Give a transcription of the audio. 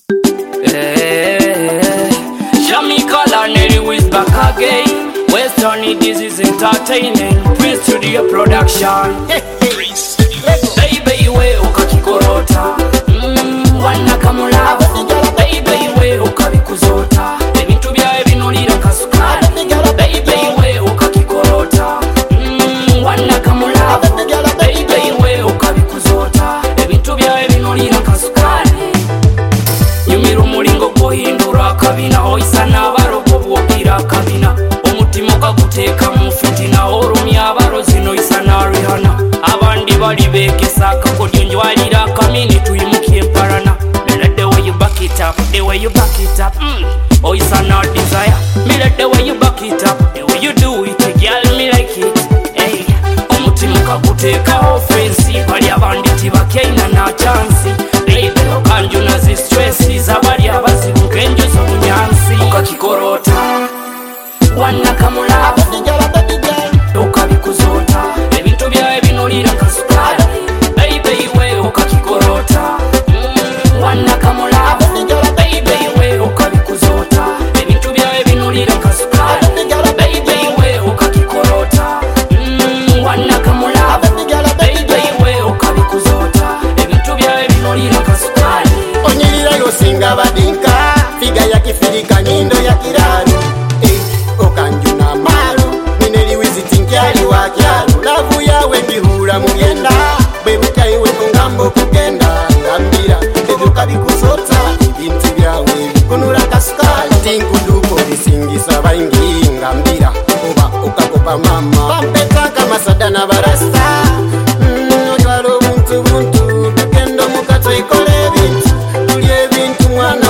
Jamaica Nelly is back again. Western this is entertaining. Prince Studio Production. Baby we ukakikorota wana kamulava. Baby we ukabikuzota ebintu byawe binulira kasukali. Baby we ukakikorota wana kamulava. Baby we ukabikuzota ebintu byawe binulira kasukali. Nyumira umulingo guhindura kabina oyisa n'abarogo bwokira kabina omutima okaguteka mu fitina orumya abarozi noyisa na Rihanna abandi bali bekesa akakodyo njwalira kamini tuyimukie mparana. Me like the way you back it up, the way you back it up oyisa na Desire. Me like the way you back it up, the way you do it girl me like it. Hey, omutima okaguteka offense bali abandi tibakeina na chance. Baby okanjuna zi stresses abali abazibuka enjuzo bunyansi ukakikorota wana kamulava ukabikuzota ebintu byawe binulira kasukali. Baby we ukakikorota wana kamulava. Baby we ukabikuzota ebintu byawe binulira kasukali. Baby we ukakikorota wana kamulava. Baby we ukabikuzota ebintu byawe binulira kasukali. Onyirira yosinga badinka figa ya kifirika nyindo ya kiraru okanjuna maru mineri wizitinkyali wa kyaru lavu yawe ndihura mugenda bwebutaiwe kungambo kugenda ngambira ebyoka bikusota ebintu byawe bikunura kasukali tinkuduko bisingisa baingi ngambira oba okakopa mama bampetaka masada na barasta ojwalo buntu buntu tukendo mukato ikole ebintu tulye ebintu mwana